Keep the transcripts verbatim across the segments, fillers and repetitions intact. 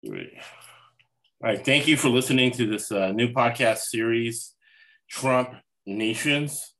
Three. All right. Thank you for listening to this uh, new podcast series, Trump Nations,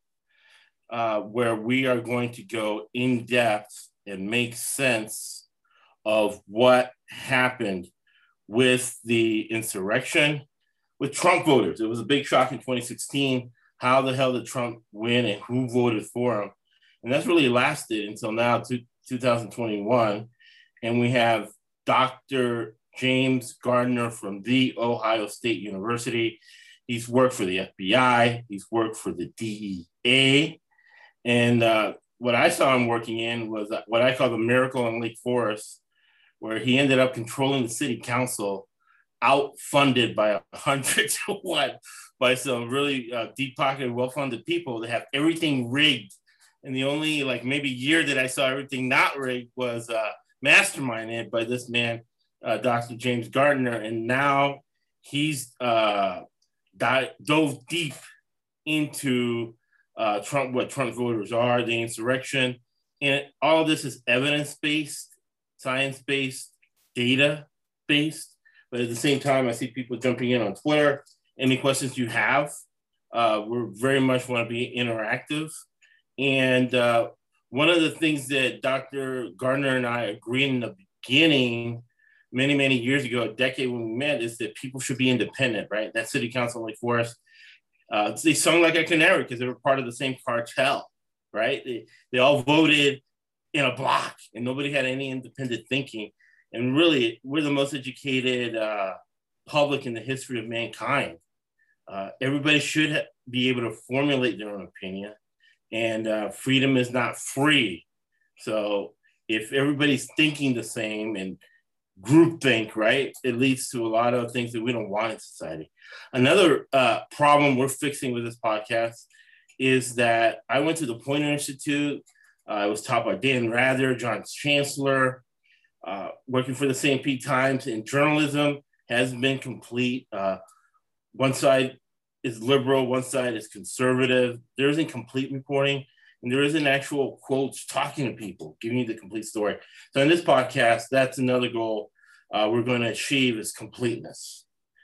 uh, where we are going to go in depth and make sense of what happened with the insurrection with Trump voters. It was a big shock in twenty sixteen. How the hell did Trump win and who voted for him? And that's really lasted until now, two thousand twenty-one. And we have Doctor James Gardner from The Ohio State University. He's worked for the F B I. He's worked for the D E A. And uh, what I saw him working in was what I call the miracle in Lake Forest, where he ended up controlling the city council, outfunded by a hundred to one by some really uh, deep-pocketed, well-funded people that have everything rigged. And the only like maybe year that I saw everything not rigged was uh, masterminded by this man, uh, Doctor James Gardner. And now he's uh, di- dove deep into uh, Trump, what Trump voters are, the insurrection. And all this is evidence-based, science-based, data-based. But at the same time, I see people jumping in on Twitter. Any questions you have, uh, we very much want to be interactive. And uh, one of the things that Doctor Gardner and I agreed in the beginning, many, many years ago, a decade when we met, is that people should be independent, right? That city council in Lake Forest, uh, they sung like a canary because they were part of the same cartel, right? They, they all voted in a block and nobody had any independent thinking. And really, we're the most educated uh, public in the history of mankind. Uh, everybody should ha- be able to formulate their own opinion. And uh, freedom is not free. So if everybody's thinking the same and groupthink, right, it leads to a lot of things that we don't want in society. Another uh, problem we're fixing with this podcast is that I went to the Poynter Institute. Uh, I was taught by Dan Rather, John Chancellor, uh, working for the Saint Pete Times, and journalism hasn't been complete. Uh, one side is liberal, one side is conservative. There isn't complete reporting, and there isn't actual quotes talking to people, giving you the complete story. So in this podcast, that's another goal uh, we're going to achieve is completeness.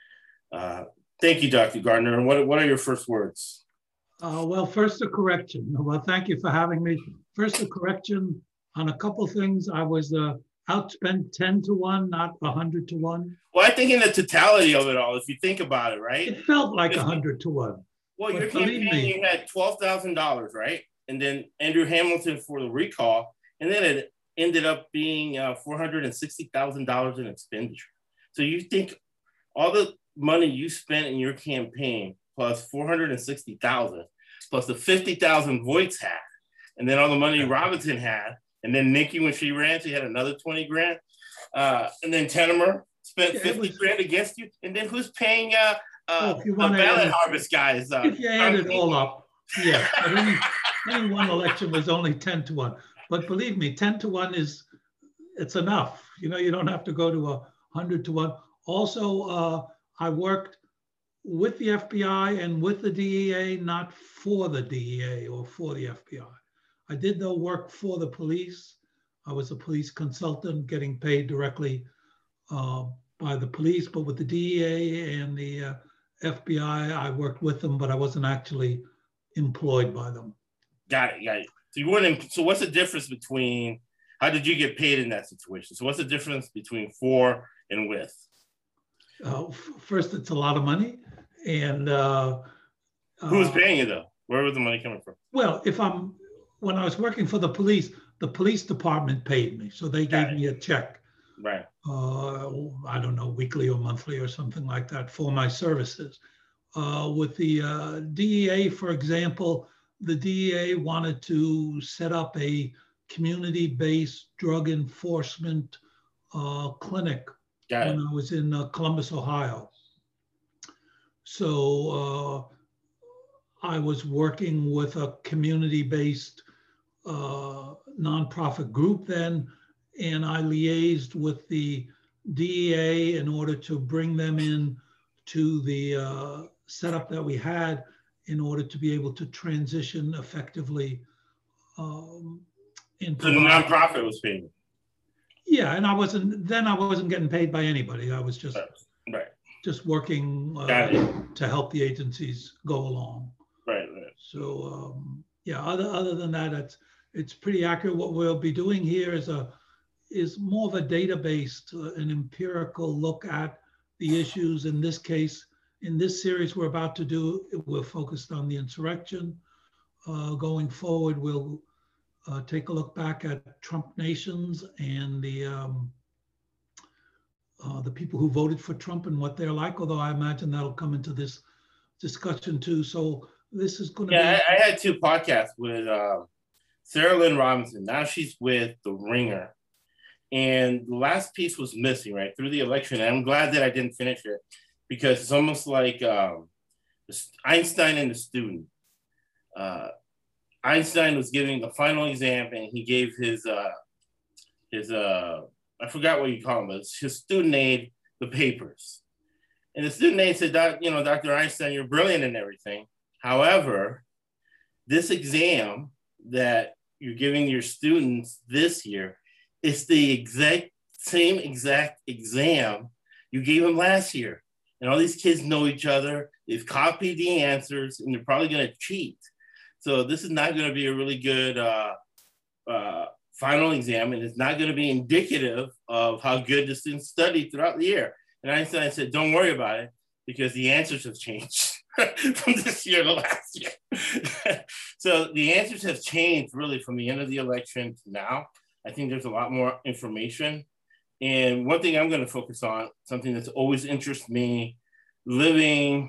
Uh, thank you, Doctor Gardner. And what, what are your first words? Uh, well, first a correction. Well, thank you for having me. First a correction on a couple things. I was uh, outspent ten to one, not one hundred to one. Well, I think in the totality of it all, if you think about it, right? It felt like one hundred to one. Well, your campaign, me, you had twelve thousand dollars, right? And then Andrew Hamilton for the recall. And then it ended up being uh, four hundred sixty thousand dollars in expenditure. So you think all the money you spent in your campaign plus four hundred sixty thousand dollars plus the fifty thousand dollars Voights had, and then all the money Robinson had, and then Nikki, when she ran, she had another twenty grand. Uh, and then Tenemer spent fifty was, grand against you. And then who's paying uh, uh, well, the ballot harvest guys? Uh, if you add it all up, yeah. But any, any one election was only ten to one. But believe me, ten to one is, it's enough. You know, you don't have to go to a one hundred to one. Also, uh, I worked with the F B I and with the D E A, not for the D E A or for the F B I. I did, though, work for the police. I was a police consultant getting paid directly uh, by the police, but with the D E A and the uh, F B I, I worked with them, but I wasn't actually employed by them. Got it, got it. So you weren't. In, so what's the difference between? How did you get paid in that situation? So what's the difference between for and with? Uh, first, it's a lot of money, and uh, who was paying you though? Where was the money coming from? Well, if I'm when I was working for the police, the police department paid me, so they gave me a check. Right. Uh, I don't know, weekly or monthly or something like that for my services. Uh, with the uh, D E A, for example, the D E A wanted to set up a community-based drug enforcement uh, clinic when I was in uh, Columbus, Ohio. So uh, I was working with a community-based uh, nonprofit group then, and I liaised with the D E A in order to bring them in to the uh, setup that we had in order to be able to transition effectively. Um, so the nonprofit was paying. Yeah, and I wasn't, then I wasn't getting paid by anybody. I was just, Right. Right. just working uh, Got it. to help the agencies go along. Right. Right. So um, yeah, other, other than that, it's, it's pretty accurate. What we'll be doing here is a, is more of a data-based, uh, an empirical look at the issues. In this case, in this series we're about to do, we're focused on the insurrection. Uh, going forward, we'll uh, take a look back at Trump nations and the um, uh, the people who voted for Trump and what they're like. Although I imagine that'll come into this discussion too. So this is going to yeah, be. I, I had two podcasts with uh, Sarah Lynn Robinson. Now she's with The Ringer. And the last piece was missing, right, through the election. And I'm glad that I didn't finish it because it's almost like um, Einstein and the student. Uh, Einstein was giving the final exam and he gave his, uh, his uh, I forgot what you call him, but his student aide the papers. And the student aide said, you know, Doctor Einstein, you're brilliant and everything. However, this exam that you're giving your students this year, it's the exact same exact exam you gave them last year. And all these kids know each other. They've copied the answers and they're probably going to cheat. So this is not going to be a really good uh, uh, final exam. And it's not going to be indicative of how good the students studied throughout the year. And Einstein said, don't worry about it because the answers have changed from this year to last year. So the answers have changed really from the end of the election to now. I think there's a lot more information. And one thing I'm going to focus on, something that's always interested me, living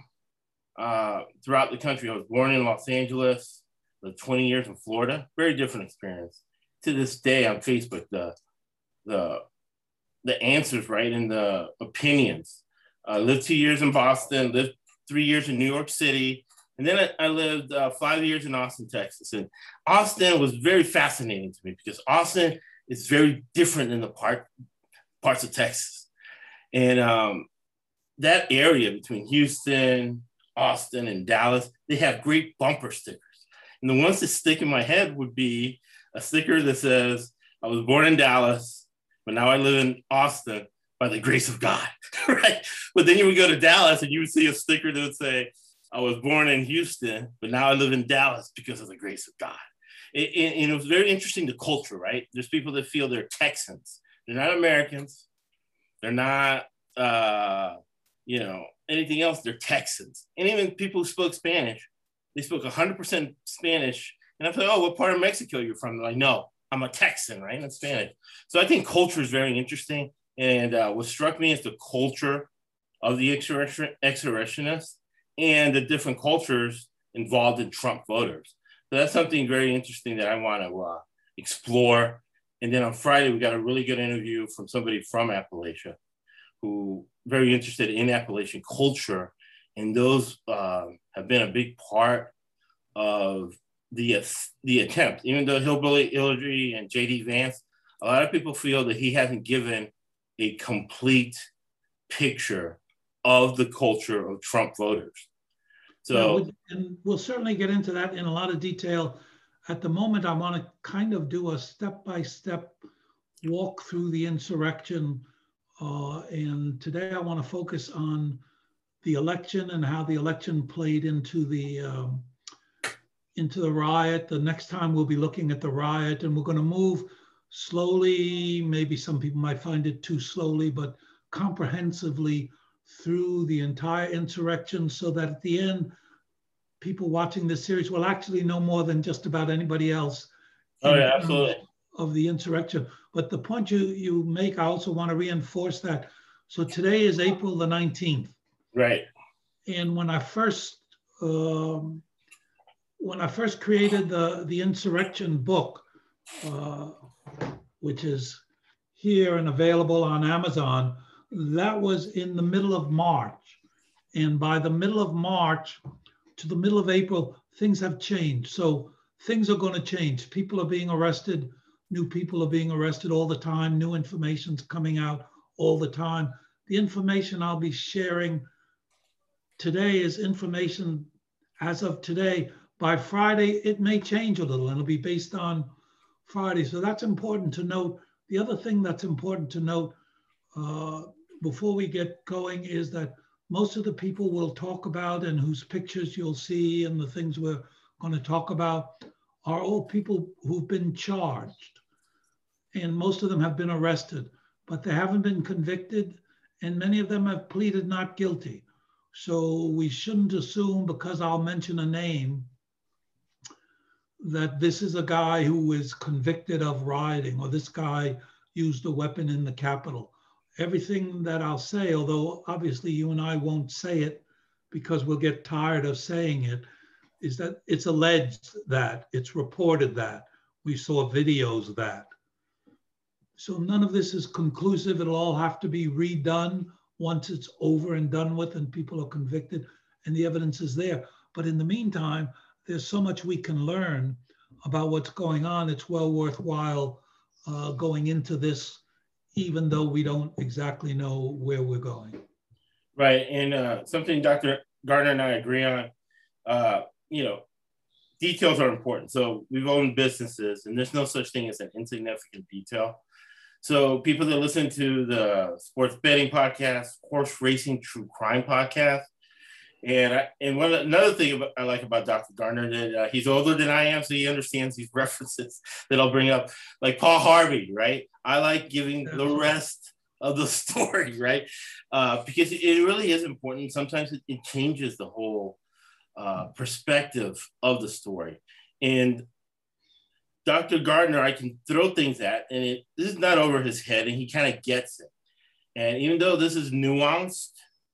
uh, throughout the country. I was born in Los Angeles, lived twenty years in Florida, very different experience. To this day on Facebook, the, the, the answers, right, and the opinions. I uh, lived two years in Boston, lived three years in New York City, and then I, I lived uh, five years in Austin, Texas. And Austin was very fascinating to me because Austin is very different than the part, parts of Texas. And um, that area between Houston, Austin, and Dallas, they have great bumper stickers. And the ones that stick in my head would be a sticker that says, I was born in Dallas, but now I live in Austin by the grace of God, right? But then you would go to Dallas and you would see a sticker that would say, I was born in Houston, but now I live in Dallas because of the grace of God. It, it, and it was very interesting, the culture, right? There's people that feel they're Texans. They're not Americans. They're not, uh, you know, anything else. They're Texans. And even people who spoke Spanish, they spoke one hundred percent Spanish. And I thought, oh, what part of Mexico you're from? They're like, no, I'm a Texan, right? That's Spanish. So I think culture is very interesting. And uh, what struck me is the culture of the insurrectionists and the different cultures involved in Trump voters. So that's something very interesting that I want to uh, explore. And then on Friday, we got a really good interview from somebody from Appalachia who very interested in Appalachian culture. And those uh, have been a big part of the, uh, the attempt. Even though Hillbilly Hillary and J D Vance, a lot of people feel that he hasn't given a complete picture of the culture of Trump voters. So, yeah, and we'll certainly get into that in a lot of detail. At the moment, I want to kind of do a step-by-step walk through the insurrection. Uh, and today I want to focus on the election and how the election played into the um, into the riot. The next time we'll be looking at the riot, and we're going to move slowly. Maybe some people might find it too slowly, but comprehensively through the entire insurrection, so that at the end, people watching this series will actually know more than just about anybody else. Oh yeah, absolutely. Of the insurrection. But the point you, you make, I also want to reinforce that. So today is April the nineteenth. Right. And when I first, um, when I first created the, the insurrection book, uh, which is here and available on Amazon, that was in the middle of March. And by the middle of March to the middle of April, things have changed. So things are going to change. People are being arrested. New people are being arrested all the time. New information's coming out all the time. The information I'll be sharing today is information as of today. By Friday, it may change a little and it'll be based on Friday. So that's important to note The other thing that's important to note uh, before we get going is that most of the people we'll talk about and whose pictures you'll see and the things we're going to talk about are all people who've been charged. And most of them have been arrested, but they haven't been convicted. And many of them have pleaded not guilty. So we shouldn't assume because I'll mention a name that this is a guy who is convicted of rioting or this guy used a weapon in the Capitol. Everything that I'll say, although obviously you and I won't say it because we'll get tired of saying it, is that it's alleged that, it's reported that, we saw videos of that. So none of this is conclusive. It'll all have to be redone once it's over and done with and people are convicted and the evidence is there. But in the meantime, there's so much we can learn about what's going on. It's well worthwhile uh, going into this, even though we don't exactly know where we're going. Right, and uh, something Doctor Gardner and I agree on, uh, you know, details are important. So we've owned businesses and there's no such thing as an insignificant detail. So people that listen to the sports betting podcast, horse racing, true crime podcast, and I, and one another thing about, I like about Doctor Gardner that uh, he's older than I am, so he understands these references that I'll bring up, like Paul Harvey, right? I like giving the rest of the story, right? Uh, because it really is important. Sometimes it, it changes the whole uh, perspective of the story. And Doctor Gardner, I can throw things at, and it, this is not over his head, and he kind of gets it. And even though this is nuanced,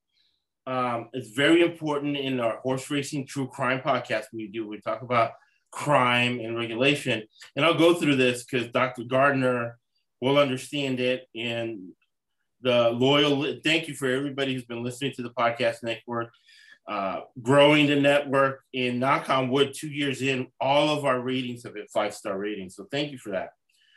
um, it's very important in our horse racing true crime podcast we do. We talk about crime and regulation. And I'll go through this because Doctor Gardner will understand it. And the loyal, thank you for everybody who's been listening to the podcast network. Uh, growing the network, and knock on wood, two years in, all of our ratings have been five-star ratings. So thank you for that.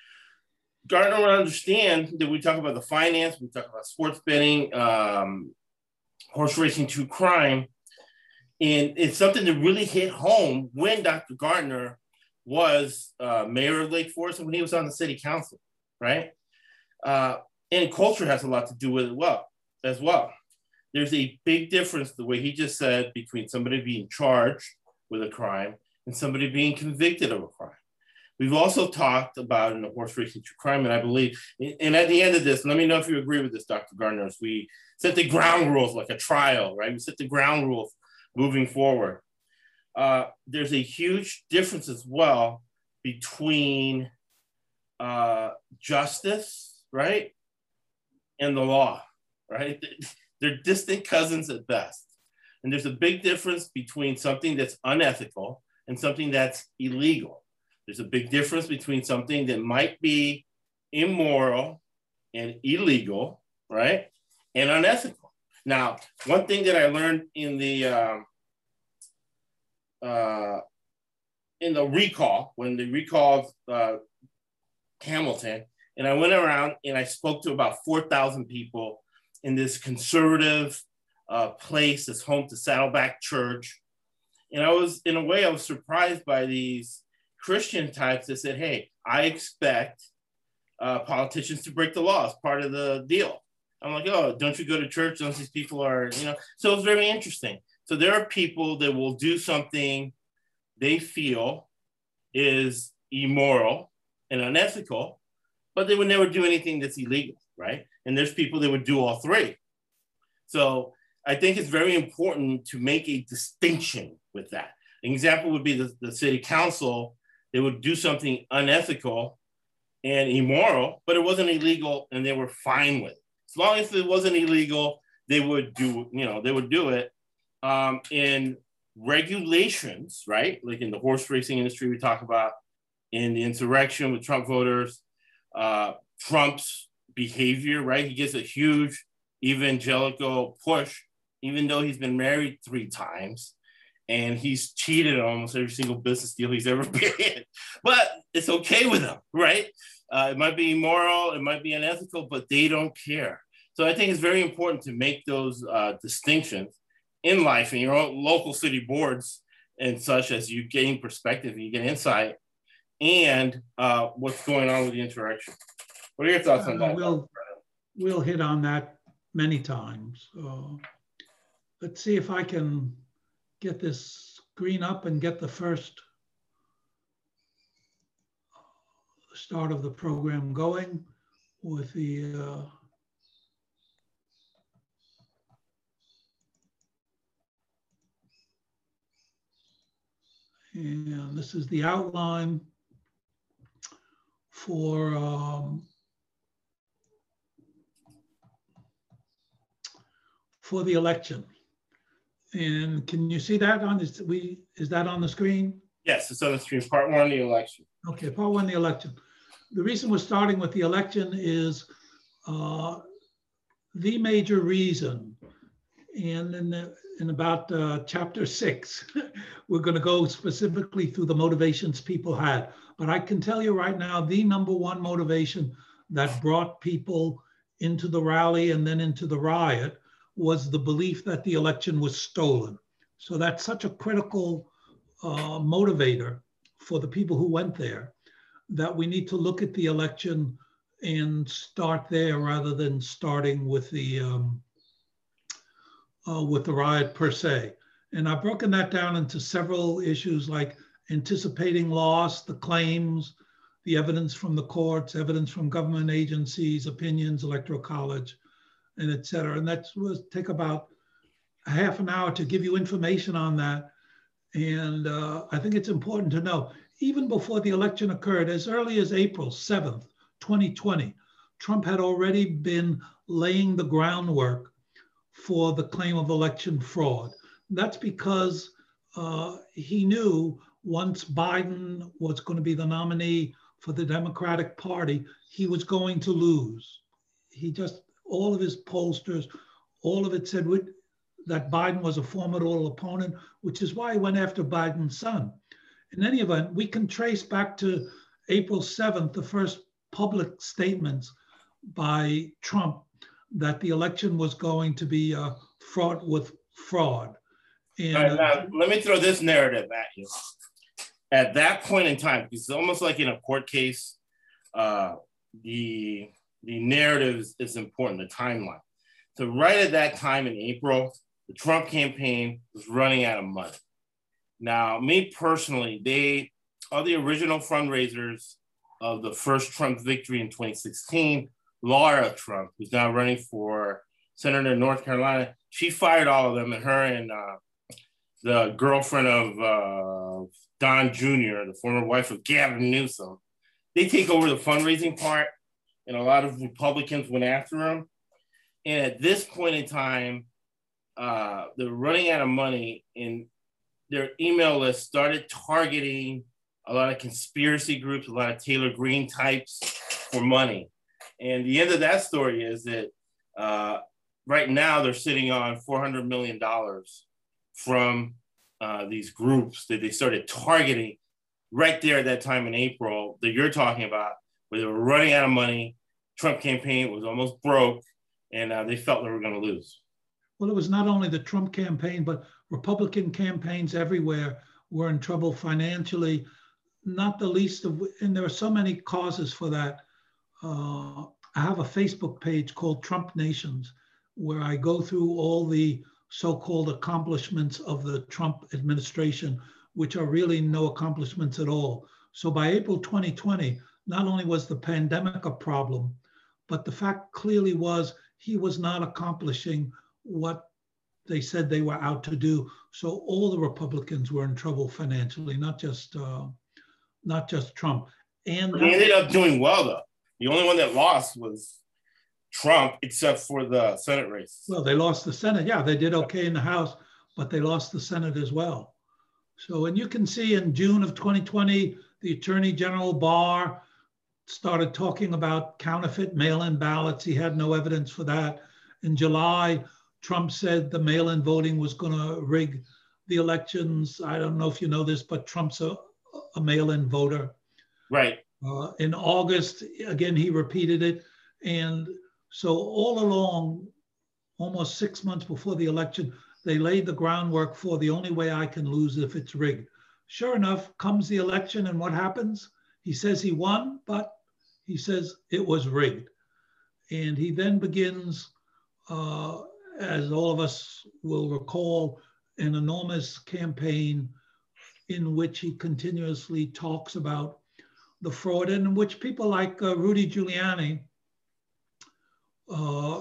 Gardner will understand that we talk about the finance, we talk about sports betting, um, horse racing to crime. And it's something that really hit home when Doctor Gardner was uh, mayor of Lake Forest and when he was on the city council, right? Uh, and culture has a lot to do with it well, as well. There's a big difference, the way he just said, between somebody being charged with a crime and somebody being convicted of a crime. We've also talked about in the horse racing true crime, and I believe, and at the end of this, let me know if you agree with this, Doctor Gardner, as we set the ground rules like a trial, right? We set the ground rules moving forward. Uh, there's a huge difference as well between uh, justice, right, and the law, right? They're distant cousins at best. And there's a big difference between something that's unethical and something that's illegal. There's a big difference between something that might be immoral and illegal, right? And unethical. Now, one thing that I learned in the um, uh, in the recall, when they recalled uh, Hamilton, and I went around and I spoke to about four thousand people in this conservative uh, place that's home to Saddleback Church. And I was, in a way, I was surprised by these Christian types that said, hey, I expect uh, politicians to break the law as part of the deal. I'm like, oh, don't you go to church? Don't these people are, you know? So it's very interesting. So there are people that will do something they feel is immoral and unethical, but they would never do anything that's illegal, right? And there's people that would do all three. So I think it's very important to make a distinction with that. An example would be the, the city council. They would do something unethical and immoral, but it wasn't illegal and they were fine with it. As long as it wasn't illegal, they would do, you know, they would do it. Um, in regulations, right? Like in the horse racing industry, we talk about in the insurrection with Trump voters, uh, Trump's behavior, right? He gets a huge evangelical push, even though he's been married three times and he's cheated on almost every single business deal he's ever been in. But it's okay with him, right? Uh, it might be immoral, it might be unethical, but they don't care. So I think it's very important to make those uh, distinctions in life in your own local city boards and such, as you gain perspective, you get insight, and uh, what's going on with the interaction. What are your thoughts on Uh, that? we'll, we'll hit on that many times. Uh, let's see if I can get this screen up and get the first start of the program going with the uh, and this is the outline for um, for the election. And can you see that on is we is that on the screen? Yes, it's on the screen. Part one, the election. Okay, part one, the election. The reason we're starting with the election is uh, the major reason. And in, the, in about uh, chapter six, we're going to go specifically through the motivations people had. But I can tell you right now, the number one motivation that brought people into the rally and then into the riot was the belief that the election was stolen. So that's such a critical uh, motivator for the people who went there, that we need to look at the election and start there rather than starting with the um, uh, with the riot per se. And I've broken that down into several issues like anticipating loss, the claims, the evidence from the courts, evidence from government agencies, opinions, electoral college, and et cetera. And that will take about a half an hour to give you information on that. And uh, I think it's important to know, even before the election occurred, as early as April seventh, twenty twenty, Trump had already been laying the groundwork for the claim of election fraud. That's because uh, he knew once Biden was going to be the nominee for the Democratic Party, he was going to lose. He just, all of his pollsters, all of it said that Biden was a formidable opponent, which is why he went after Biden's son. In any event, we can trace back to April seventh, the first public statements by Trump that the election was going to be uh, fraught with fraud. And, All right, now, let me throw this narrative at you. At that point in time, it's almost like in a court case, uh, the, the narrative is, is important, the timeline. So right at that time in April, the Trump campaign was running out of money. Now, me personally, they are the original fundraisers of the first Trump victory in twenty sixteen. Laura Trump, who's now running for senator in North Carolina, she fired all of them, and her and uh, the girlfriend of uh, Don Junior, the former wife of Gavin Newsom, they take over the fundraising part, and a lot of Republicans went after him. And at this point in time, uh, they're running out of money, and their email list started targeting a lot of conspiracy groups, a lot of Taylor Greene types for money. And the end of that story is that uh, right now they're sitting on four hundred million dollars from uh, these groups that they started targeting right there at that time in April that you're talking about, where they were running out of money. Trump campaign was almost broke, and uh, they felt they were going to lose. Well, it was not only the Trump campaign, but Republican campaigns everywhere were in trouble financially, not the least of, and there are so many causes for that. Uh, I have a Facebook page called Trump Nations, where I go through all the so-called accomplishments of the Trump administration, which are really no accomplishments at all. So by April twenty twenty, not only was the pandemic a problem, but the fact clearly was he was not accomplishing what they said they were out to do. So all the Republicans were in trouble financially, not just uh, not just Trump. And they ended up doing well, though. The only one that lost was Trump, except for the Senate race. Well, they lost the Senate. Yeah, they did okay in the House, but they lost the Senate as well. So, and you can see in June of twenty twenty, the Attorney General Barr started talking about counterfeit mail-in ballots. He had no evidence for that. In July, Trump said the mail-in voting was going to rig the elections. I don't know if you know this, but Trump's a, a mail-in voter. Right. Uh, in August, again, he repeated it. And so all along, almost six months before the election, they laid the groundwork for the only way I can lose if it's rigged. Sure enough, comes the election, and what happens? He says he won, but he says it was rigged. And he then begins, uh, as all of us will recall, an enormous campaign in which he continuously talks about the fraud, and in which people like uh, Rudy Giuliani uh,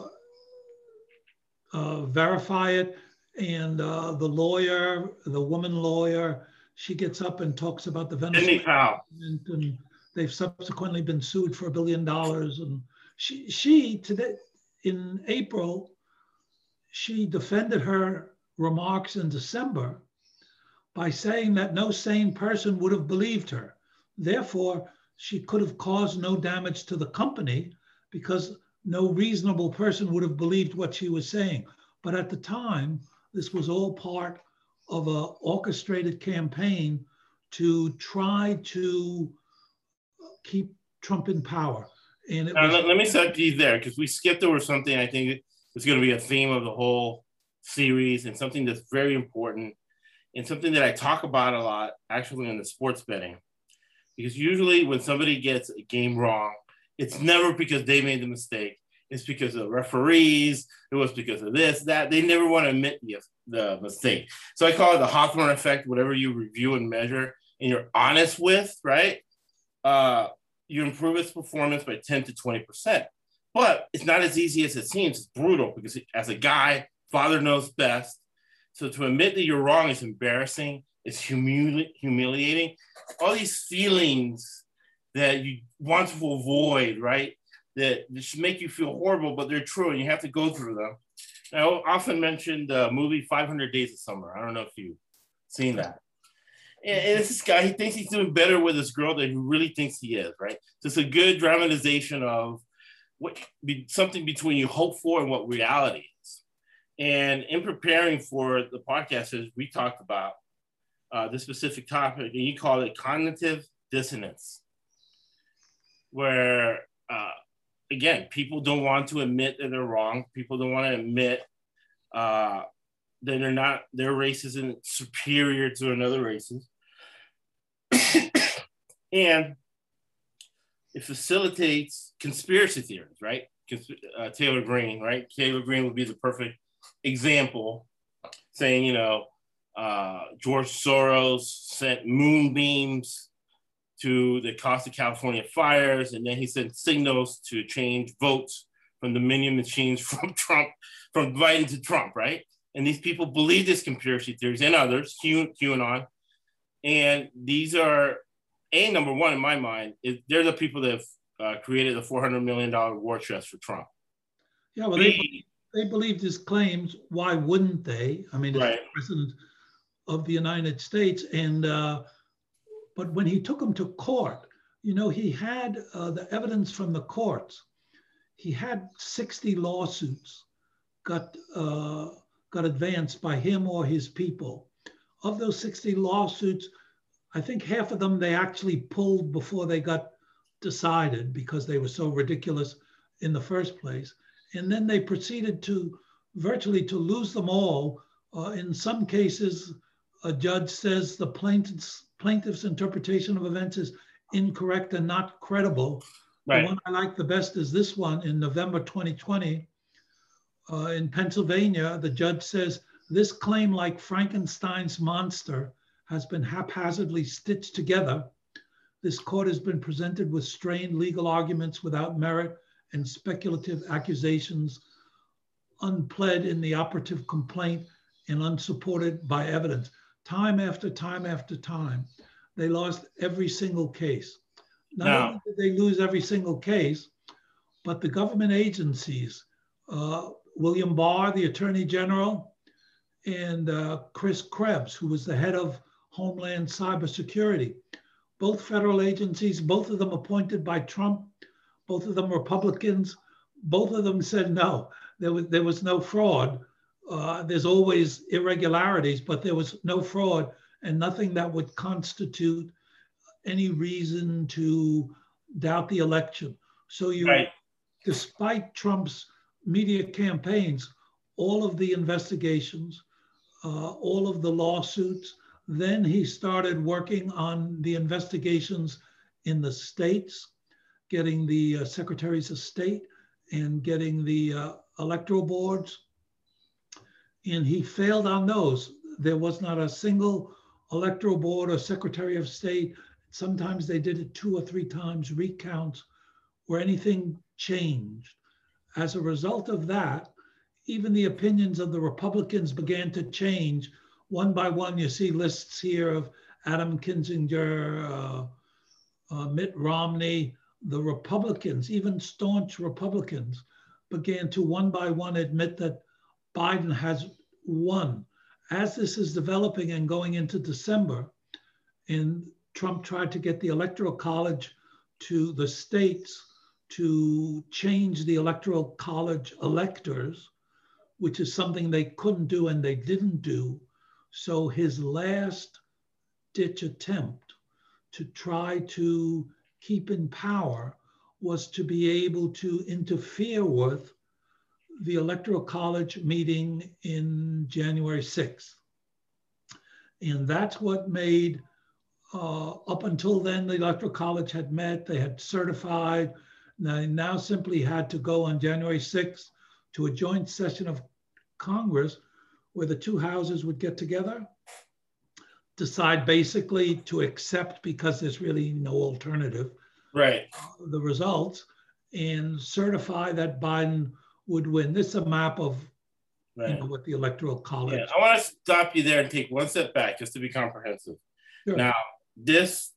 uh, verify it. And uh, the lawyer, the woman lawyer, she gets up and talks about the Venezuelan, and they've subsequently been sued for a billion dollars. And she, she today, in April, she defended her remarks in December by saying that no sane person would have believed her. Therefore, she could have caused no damage to the company because no reasonable person would have believed what she was saying. But at the time, this was all part of an orchestrated campaign to try to keep Trump in power. And it now, was- let, let me stop you there, because we skipped over something I think is going to be a theme of the whole series, and something that's very important, and something that I talk about a lot actually in the sports betting. Because usually when somebody gets a game wrong, it's never because they made the mistake. It's because of the referees. It was because of this, that. They never want to admit the, the mistake. So I call it the Hawthorne effect. Whatever you review and measure and you're honest with, right? Uh, you improve its performance by ten to twenty percent. But it's not as easy as it seems. It's brutal because as a guy, father knows best. So to admit that you're wrong is embarrassing. It's humili- humiliating. All these feelings that you want to avoid, right? That should make you feel horrible, but they're true, and you have to go through them. I often mention the movie five hundred Days of Summer. I don't know if you've seen that. And, and it's this guy, he thinks he's doing better with this girl than he really thinks he is, right? So it's a good dramatization of what be, something between you hope for and what reality is. And in preparing for the podcast, we talked about uh, this specific topic, and you call it cognitive dissonance, where, uh, again, people don't want to admit that they're wrong. People don't want to admit uh, that they're not, their race isn't superior to another race's. And it facilitates conspiracy theories, right? Uh, Taylor Green, right? Taylor Green would be the perfect example, saying, you know, uh, George Soros sent moonbeams to the Costa California fires, and then he sent signals to change votes from the Dominion machines from Trump, from Biden to Trump, right? And these people believe this conspiracy theories, and others, Q, QAnon, and these are, A, number one in my mind, is they're the people that have uh, created the four hundred million dollars war chest for Trump. Yeah, well, they, they believed his claims. Why wouldn't they? I mean, it's right. The president of the United States. And, uh, but when he took him to court, you know, he had uh, the evidence from the courts. He had sixty lawsuits got, uh, got advanced by him or his people. Of those sixty lawsuits, I think half of them they actually pulled before they got decided because they were so ridiculous in the first place. And then they proceeded to virtually to lose them all. Uh, in some cases, a judge says the plaintiff's, plaintiff's interpretation of events is incorrect and not credible. Right. The one I like the best is this one in November twenty twenty. Uh, in Pennsylvania, the judge says, this claim, like Frankenstein's monster, has been haphazardly stitched together. This court has been presented with strained legal arguments without merit and speculative accusations unpled in the operative complaint and unsupported by evidence. Time after time after time, they lost every single case. Not no. only did they lose every single case, but the government agencies, uh, William Barr, the Attorney General, and uh, Chris Krebs, who was the head of Homeland Cybersecurity, both federal agencies, both of them appointed by Trump, both of them Republicans, both of them said no, there was, there was no fraud. Uh, there's always irregularities, but there was no fraud and nothing that would constitute any reason to doubt the election. So you, right. Despite Trump's media campaigns, all of the investigations, uh, all of the lawsuits, then he started working on the investigations in the states. getting the uh, secretaries of state and getting the uh, electoral boards. And he failed on those. There was not a single electoral board or secretary of state. Sometimes they did it two or three times, recounts, where anything changed. As a result of that, even the opinions of the Republicans began to change. One by one, you see lists here of Adam Kinzinger, uh, uh, Mitt Romney. The Republicans, even staunch Republicans, began to one by one admit that Biden has won. As this is developing and going into December, and Trump tried to get the Electoral College to the states to change the Electoral College electors, which is something they couldn't do and they didn't do. So his last ditch attempt to try to keep in power was to be able to interfere with the Electoral College meeting in January sixth. And that's what made, uh, up until then, the Electoral College had met, they had certified, they now simply had to go on January sixth to a joint session of Congress where the two houses would get together, decide basically to accept, because there's really no alternative, right, uh, the results, and certify that Biden would win. This is a map of, right, you know, what the Electoral College. Yeah, I want to stop you there and take one step back just to be comprehensive. Sure. Now, this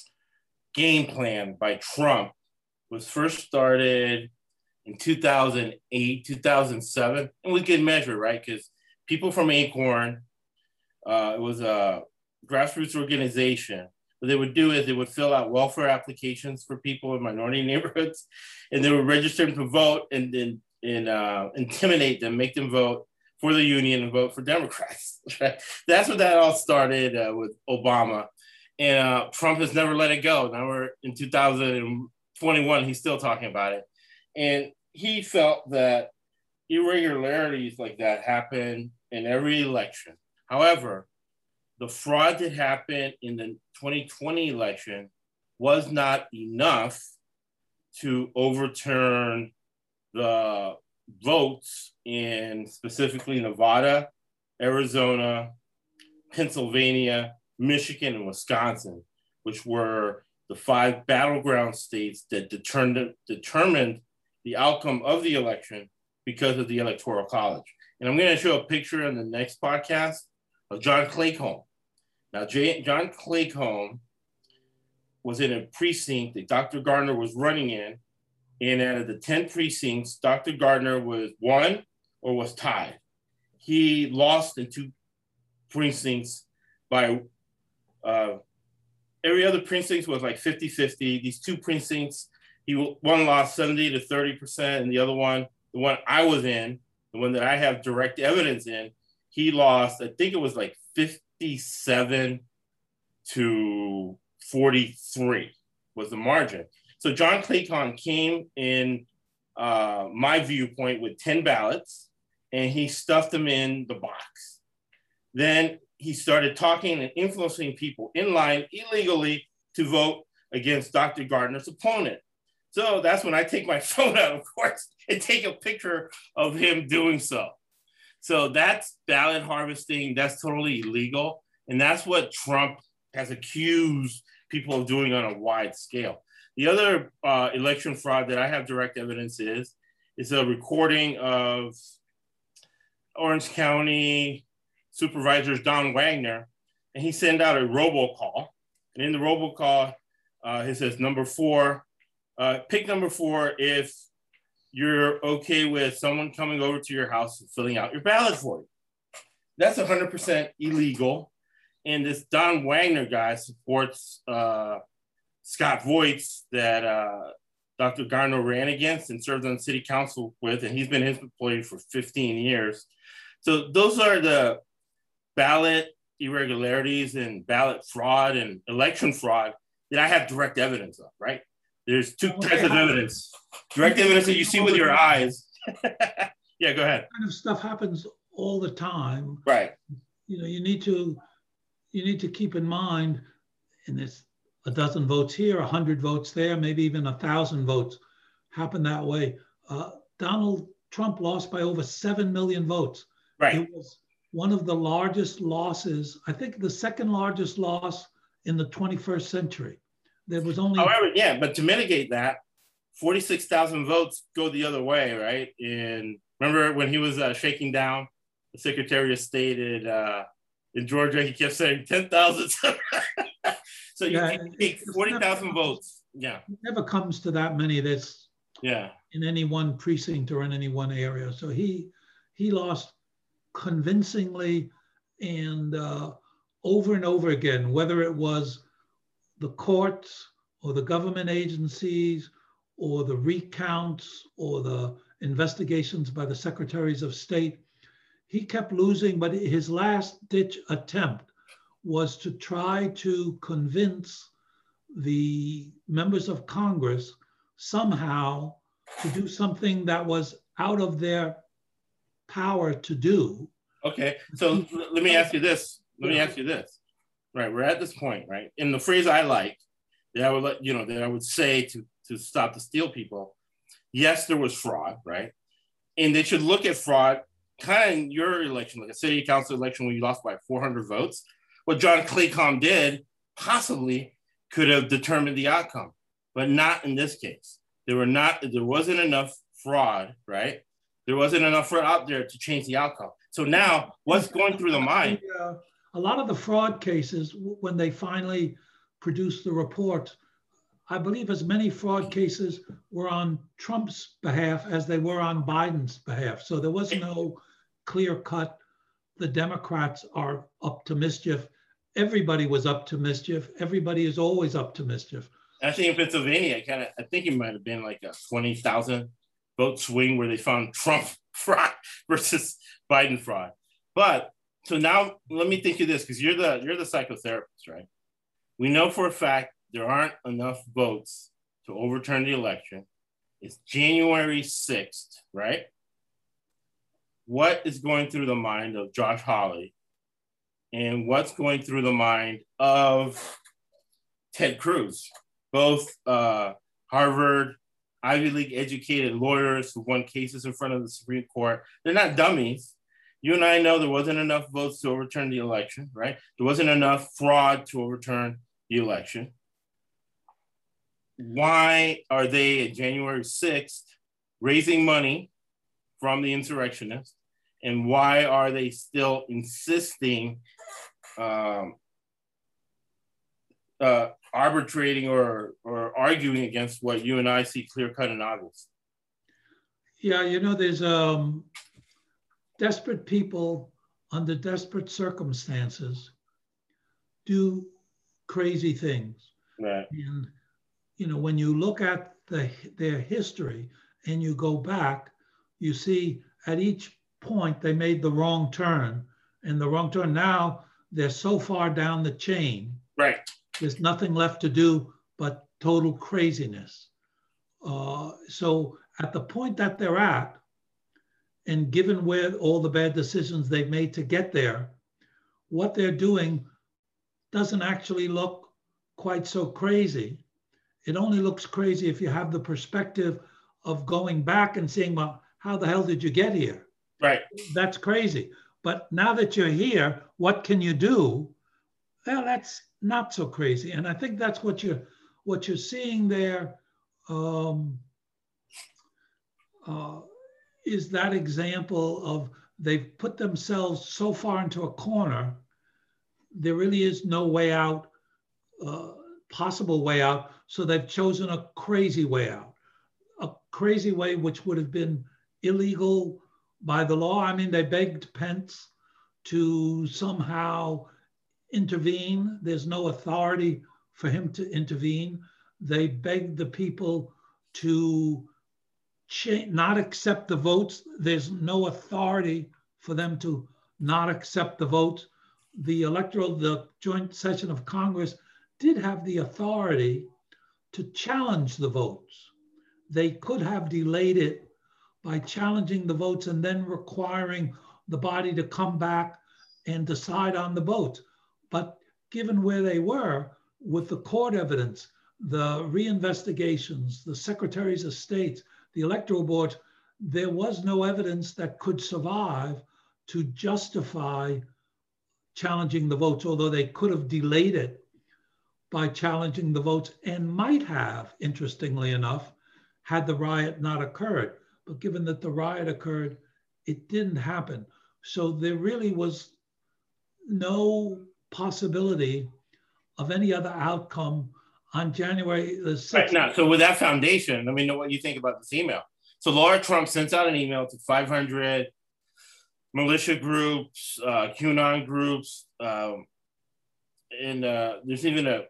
game plan by Trump was first started in two thousand eight, two thousand seven, and we can measure, right? Because people from Acorn, uh, it was a grassroots organization. What they would do is they would fill out welfare applications for people in minority neighborhoods, and they would register them to vote and then and uh, intimidate them, make them vote for the union and vote for Democrats. That's what that all started uh, with Obama. And uh, Trump has never let it go. Now we're in two thousand twenty-one, he's still talking about it. And he felt that irregularities like that happen in every election. However, the fraud that happened in the twenty twenty election was not enough to overturn the votes in specifically Nevada, Arizona, Pennsylvania, Michigan, and Wisconsin, which were the five battleground states that determined, determined the outcome of the election because of the Electoral College. And I'm going to show a picture in the next podcast of John Claycomb. Now, J- John Claycomb was in a precinct that Doctor Gardner was running in. And out of the ten precincts, Doctor Gardner was won or was tied. He lost in two precincts by, uh, every other precinct was like fifty fifty. These two precincts, he one lost seventy to thirty percent, and the other one, the one I was in, the one that I have direct evidence in, he lost, I think it was like fifty-seven to forty-three was the margin. So John Claycomb came in uh, my viewpoint with ten ballots, and he stuffed them in the box. Then he started talking and influencing people in line illegally to vote against Doctor Gardner's opponent. So that's when I take my phone out, of course, and take a picture of him doing so. So that's ballot harvesting. That's totally illegal. And that's what Trump has accused people of doing on a wide scale. The other uh, election fraud that I have direct evidence is, is a recording of Orange County Supervisor Don Wagner, and he sent out a robocall. And in the robocall, uh, he says, number four, uh, pick number four if you're okay with someone coming over to your house and filling out your ballot for you. That's one hundred percent illegal. And this Don Wagner guy supports uh, Scott Voigt that uh, Doctor Gardner ran against and served on city council with, and he's been his employee for fifteen years. So those are the ballot irregularities and ballot fraud and election fraud that I have direct evidence of, right? There's two types of evidence. Direct evidence that you see with your eyes. Yeah, go ahead. Kind of stuff happens all the time. Right. You know, you need to you need to keep in mind, and this a dozen votes here, a hundred votes there, maybe even a thousand votes happened that way. Uh, Donald Trump lost by over seven million votes. Right. It was one of the largest losses, I think the second largest loss in the twenty-first century. There was only... However, yeah, but to mitigate that, forty-six thousand votes go the other way, right? And remember when he was uh, shaking down the Secretary of State in, uh, in Georgia, he kept saying ten thousand. So you yeah, take forty thousand votes. Yeah. It never comes to that many that's yeah. in any one precinct or in any one area. So he, he lost convincingly and uh, over and over again, whether it was the courts or the government agencies or the recounts or the investigations by the secretaries of state. He kept losing, but his last ditch attempt was to try to convince the members of Congress somehow to do something that was out of their power to do. Okay, so let me ask you this. Let me ask you this. Right, we're at this point, right? And the phrase I like, that I would let you know, that I would say to, to stop the steal people, yes, there was fraud, right? And they should look at fraud kind of in your election, like a city council election when you lost by four hundred votes. What John Claycom did possibly could have determined the outcome, but not in this case. There were not, there wasn't enough fraud, right? There wasn't enough fraud out there to change the outcome. So now what's going through the mind? Uh, a lot of the fraud cases, when they finally produced the report, I believe as many fraud cases were on Trump's behalf as they were on Biden's behalf. So there was no clear cut, the Democrats are up to mischief. Everybody was up to mischief. Everybody is always up to mischief. I think in Pennsylvania, I kind of, I think it might have been like a twenty thousand vote swing where they found Trump fraud versus Biden fraud. But so now let me think of this, because you're the you're the psychotherapist, right? We know for a fact there aren't enough votes to overturn the election. It's January sixth, right? What is going through the mind of Josh Hawley, and what's going through the mind of Ted Cruz? Both uh, Harvard, Ivy League educated lawyers who won cases in front of the Supreme Court. They're not dummies. You and I know there wasn't enough votes to overturn the election, right? There wasn't enough fraud to overturn the election. Why are they at January sixth raising money from the insurrectionists? And why are they still insisting um, uh, arbitrating or, or arguing against what you and I see clear cut and obvious? Yeah, you know, there's um, desperate people under desperate circumstances do crazy things. Right. And, you know, when you look at the, their history and you go back, you see at each point they made the wrong turn, and the wrong turn. Now they're so far down the chain. Right. There's nothing left to do but total craziness. Uh, so at the point that they're at, and given where all the bad decisions they've made to get there, what they're doing doesn't actually look quite so crazy. It only looks crazy if you have the perspective of going back and saying, well, how the hell did you get here? Right. That's crazy. But now that you're here, what can you do? Well, that's not so crazy. And I think that's what you're, what you're seeing there um, uh, is that example of they've put themselves so far into a corner, there really is no way out, uh, possible way out. So they've chosen a crazy way out, a crazy way which would have been illegal by the law. I mean, they begged Pence to somehow intervene. There's no authority for him to intervene. They begged the people to cha- not accept the votes. There's no authority for them to not accept the votes. The electoral, the joint session of Congress did have the authority to challenge the votes. They could have delayed it by challenging the votes and then requiring the body to come back and decide on the votes. But given where they were, with the court evidence, the reinvestigations, the secretaries of state, the electoral board, there was no evidence that could survive to justify challenging the votes, although they could have delayed it by challenging the votes and might have, interestingly enough, had the riot not occurred. But given that the riot occurred, it didn't happen. So there really was no possibility of any other outcome on January the sixth. Right now, so with that foundation, let me know what you think about this email. So Laura Trump sends out an email to five hundred militia groups, uh, QAnon groups, um, and uh, there's even a,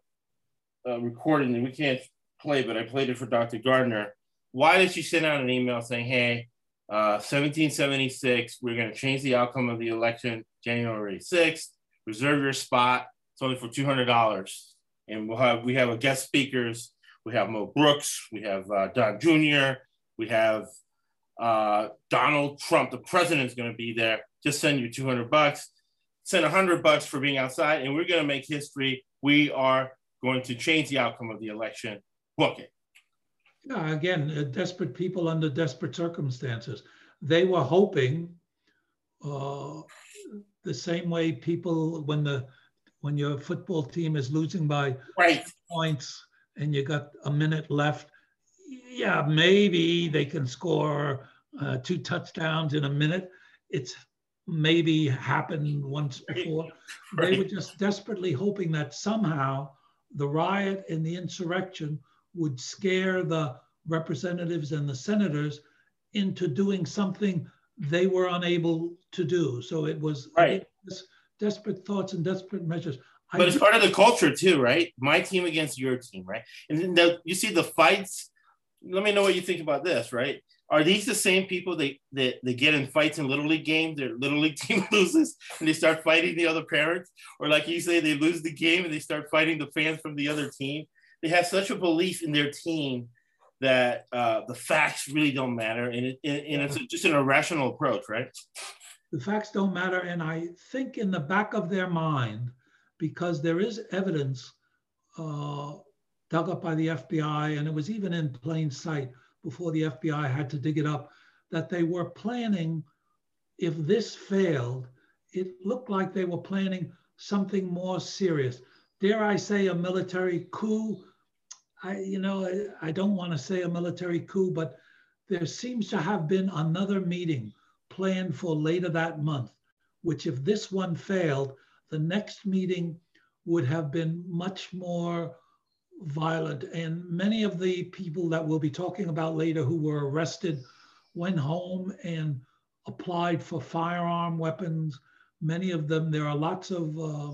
a recording that we can't play, but I played it for Doctor Gardner. Why did she send out an email saying, hey, uh, seventeen seventy-six, we're going to change the outcome of the election January sixth, reserve your spot, it's only for two hundred dollars. And we'll have, we have a guest speakers, we have Mo Brooks, we have uh, Don Junior, we have uh, Donald Trump, the president's going to be there. Just send you two hundred bucks, send one hundred bucks for being outside, and we're going to make history. We are going to change the outcome of the election. Book it. Yeah, again, uh, desperate people under desperate circumstances. They were hoping uh, the same way people, when the when your football team is losing by right. points and you got a minute left, yeah, maybe they can score uh, two touchdowns in a minute. It's maybe happened once before. Right. They were just desperately hoping that somehow the riot and the insurrection would scare the representatives and the senators into doing something they were unable to do. So it was, right. it was desperate thoughts and desperate measures. But I it's part of the culture too, right? My team against your team, right? And then the, you see the fights. Let me know what you think about this, right? Are these the same people that, that, that get in fights in Little League games? Their Little League team loses and they start fighting the other parents? Or like you say, they lose the game and they start fighting the fans from the other team? They have such a belief in their team that uh, the facts really don't matter. And, it, and, and it's just an irrational approach, right? The facts don't matter. And I think in the back of their mind, because there is evidence uh, dug up by the F B I, and it was even in plain sight before the F B I had to dig it up, that they were planning, if this failed, it looked like they were planning something more serious. Dare I say a military coup? I, you know, I, I don't want to say a military coup, but there seems to have been another meeting planned for later that month, which if this one failed, the next meeting would have been much more violent. And many of the people that we'll be talking about later who were arrested went home and applied for firearm weapons. Many of them, there are lots of uh,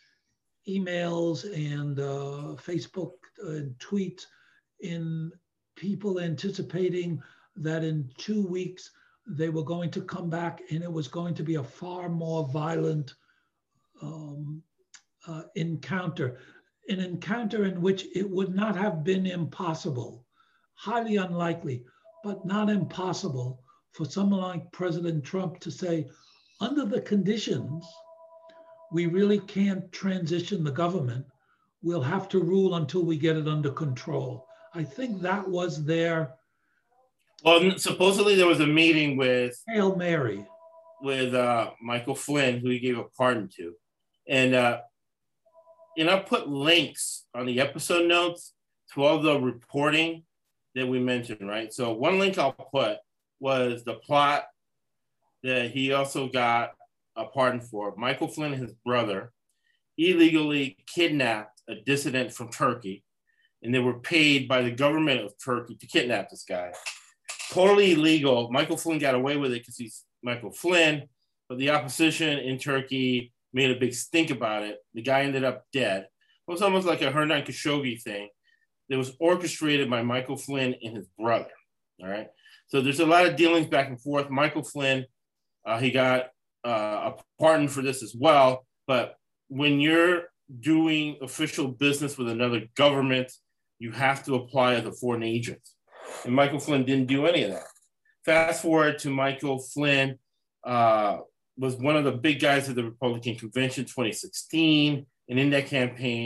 emails and uh, Facebook and tweets in people anticipating that in two weeks they were going to come back and it was going to be a far more violent um, uh, encounter. An encounter in which it would not have been impossible, highly unlikely, but not impossible for someone like President Trump to say, under the conditions, we really can't transition the government. We'll have to rule until we get it under control. I think that was their... Well, supposedly there was a meeting with... Hail Mary. With uh, Michael Flynn, who he gave a pardon to. And, uh, and I'll put links on the episode notes to all the reporting that we mentioned, right? So one link I'll put was the plot that he also got a pardon for. Michael Flynn, his brother, illegally kidnapped a dissident from Turkey, and they were paid by the government of Turkey to kidnap this guy. Totally illegal. Michael Flynn got away with it because he's Michael Flynn, but the opposition in Turkey made a big stink about it. The guy ended up dead. It was almost like a Hernan Khashoggi thing that was orchestrated by Michael Flynn and his brother, all right? So there's a lot of dealings back and forth. Michael Flynn, uh, he got uh, a pardon for this as well, but when you're doing official business with another government, you have to apply as a foreign agent. And Michael Flynn didn't do any of that. Fast forward to Michael Flynn, uh, was one of the big guys at the Republican convention twenty sixteen, and in that campaign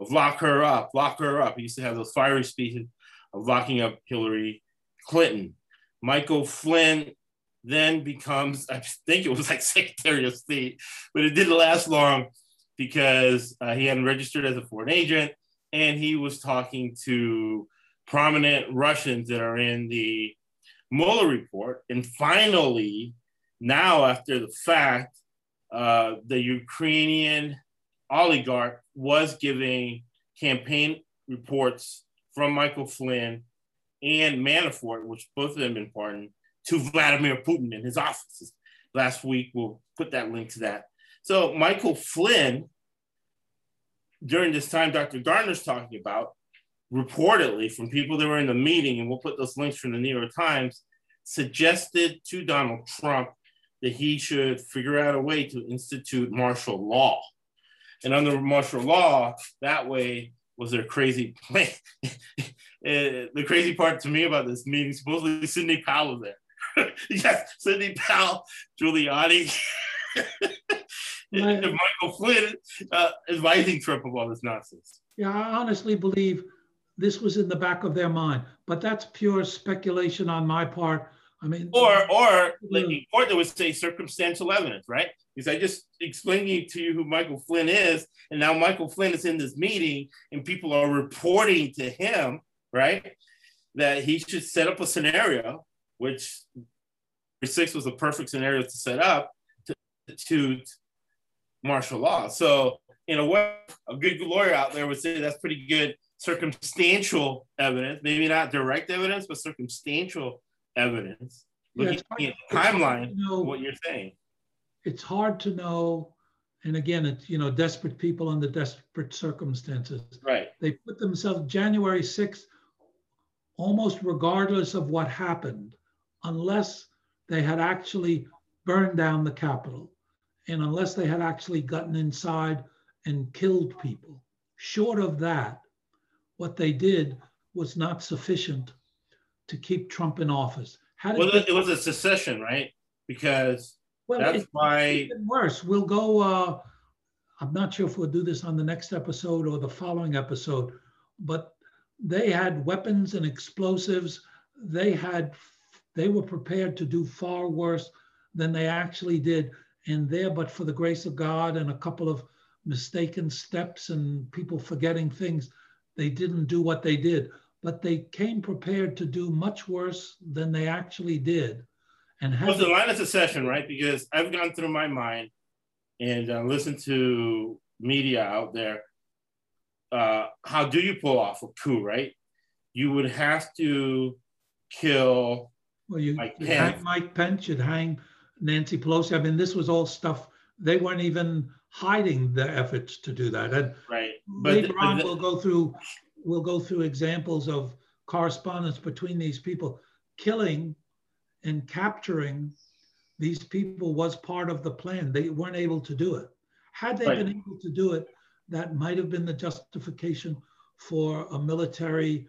of lock her up, lock her up. He used to have those fiery speeches of locking up Hillary Clinton. Michael Flynn then becomes, I think it was like Secretary of State, but it didn't last long because uh, he hadn't registered as a foreign agent, and he was talking to prominent Russians that are in the Mueller report. And finally, now after the fact, uh, the Ukrainian oligarch was giving campaign reports from Michael Flynn and Manafort, which both of them been pardoned, to Vladimir Putin in his offices. Last week, we'll put that link to that. So Michael Flynn, during this time Doctor Gardner's talking about, reportedly from people that were in the meeting, and we'll put those links from the New York Times, suggested to Donald Trump that he should figure out a way to institute martial law. And under martial law, that way was their crazy plan. The crazy part to me about this meeting, supposedly Sidney Powell was there. Yes, Sidney Powell, Giuliani, and Michael Flynn uh, advising Trump of all this nonsense. Yeah, I honestly believe this was in the back of their mind, but that's pure speculation on my part. I mean, or or like in court, they would say circumstantial evidence, right? Because I just explained to you who Michael Flynn is, and now Michael Flynn is in this meeting, and people are reporting to him, right, that he should set up a scenario, which six was a perfect scenario to set up to institute martial law. So in a way, a good lawyer out there would say that's pretty good circumstantial evidence, maybe not direct evidence, but circumstantial evidence. Looking yeah, at the timeline, know, what you're saying. It's hard to know. And again, it's, you know, desperate people under desperate circumstances. Right. They put themselves January sixth, almost regardless of what happened, unless they had actually burned down the Capitol and unless they had actually gotten inside and killed people. Short of that, what they did was not sufficient to keep Trump in office. How well, it, it was a secession, right? Because well, that's it, why. It's even worse. We'll go. Uh, I'm not sure if we'll do this on the next episode or the following episode, but they had weapons and explosives. They had. They were prepared to do far worse than they actually did. And there, but for the grace of God and a couple of mistaken steps and people forgetting things, they didn't do what they did. But they came prepared to do much worse than they actually did. And had well, the line of secession, right? Because I've gone through my mind and uh, listened to media out there. Uh, how do you pull off a coup, right? You would have to kill Well, you, Mike you'd Pence. hang Mike Pence, you'd hang Nancy Pelosi. I mean, this was all stuff, they weren't even hiding their efforts to do that. And right. But later on, the, we'll go through we'll go through examples of correspondence between these people. Killing and capturing these people was part of the plan. They weren't able to do it. Had they right. been able to do it, that might have been the justification for a military.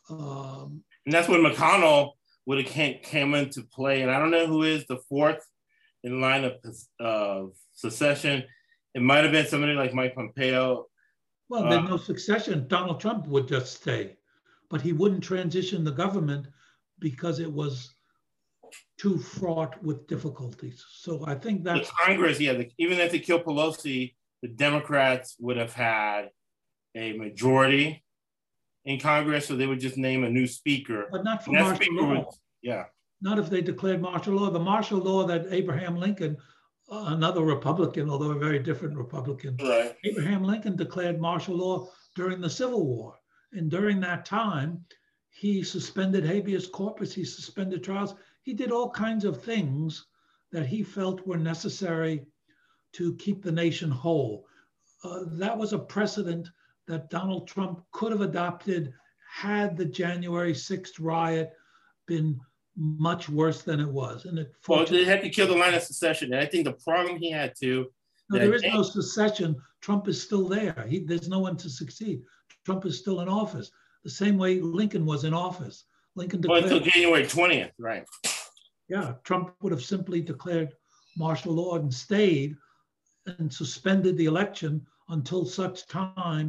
Um, and that's when McConnell would have came into play. And I don't know who is the fourth in line of uh, secession. It might have been somebody like Mike Pompeo. Well, there's uh, no succession. Donald Trump would just stay, but he wouldn't transition the government because it was too fraught with difficulties. So I think that Congress, yeah, the, even if they kill Pelosi, the Democrats would have had a majority in Congress, so they would just name a new speaker. But not for martial law. Would, yeah. Not if they declared martial law. The martial law that Abraham Lincoln, uh, another Republican, although a very different Republican, right. Abraham Lincoln declared martial law during the Civil War. And during that time, he suspended habeas corpus, he suspended trials. He did all kinds of things that he felt were necessary to keep the nation whole. Uh, that was a precedent that Donald Trump could have adopted had the January sixth riot been much worse than it was. And it well, they had to kill the line of secession. And I think the problem he had to. No, there is no secession. Trump is still there. He, there's no one to succeed. Trump is still in office. The same way Lincoln was in office. Lincoln declared. Well, until January twentieth, right. Yeah, Trump would have simply declared martial law and stayed and suspended the election until such time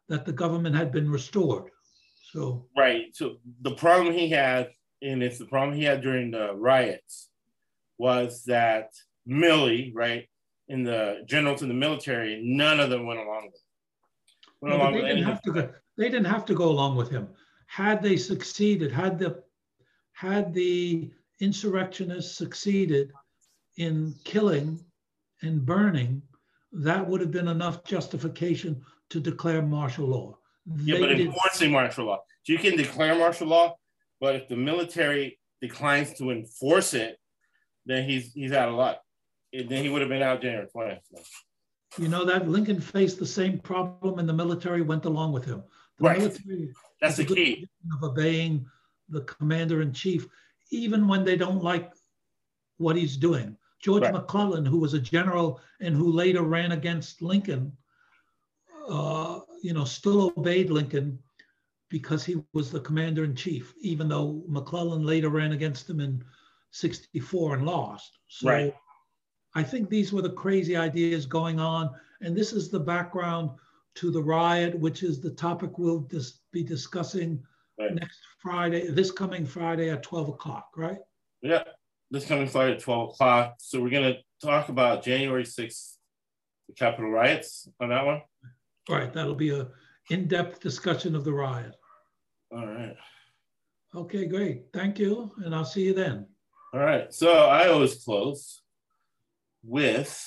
that the government had been restored. So right. So the problem he had, and it's the problem he had during the riots, was that Milley, right, in the generals in the military, none of them went along with it. Went no, along they with didn't have to go. They didn't have to go along with him. Had they succeeded, had the had the insurrectionists succeeded in killing and burning, that would have been enough justification to declare martial law. Yeah, They but did, enforcing martial law. So you can declare martial law, but if the military declines to enforce it, then he's he's out of luck. And then he would have been out January twentieth. So. You know that Lincoln faced the same problem, and the military went along with him. The right. military That's the key of obeying the commander in chief, even when they don't like what he's doing. George right. McClellan, who was a general and who later ran against Lincoln, uh, you know, still obeyed Lincoln because he was the commander in chief, even though McClellan later ran against him in sixty-four and lost. So right. I think these were the crazy ideas going on. And this is the background to the riot, which is the topic we'll dis- be discussing right. next Friday, this coming Friday at twelve o'clock, right? Yeah, this coming Friday at twelve o'clock. So we're going to talk about January sixth, the Capitol riots on that one. All right, that'll be a in-depth discussion of the riot. All right. Okay, great. Thank you, and I'll see you then. All right. So I always close with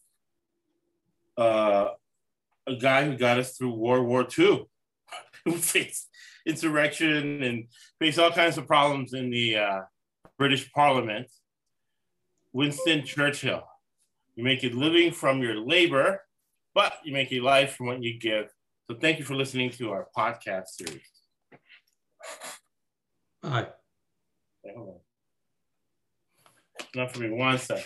uh, a guy who got us through World War Two, who faced insurrection and faced all kinds of problems in the uh, British Parliament, Winston Churchill. You make a living from your labor, but you make a life from what you give. So thank you for listening to our podcast series. Bye. Okay, hold on. Not for me, one second.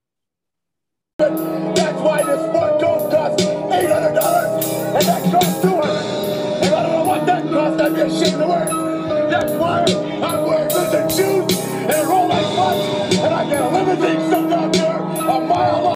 That's why this one don't cost eight hundred dollars and that costs two hundred dollars. If I don't know what that costs, I'd be ashamed of the word. That's why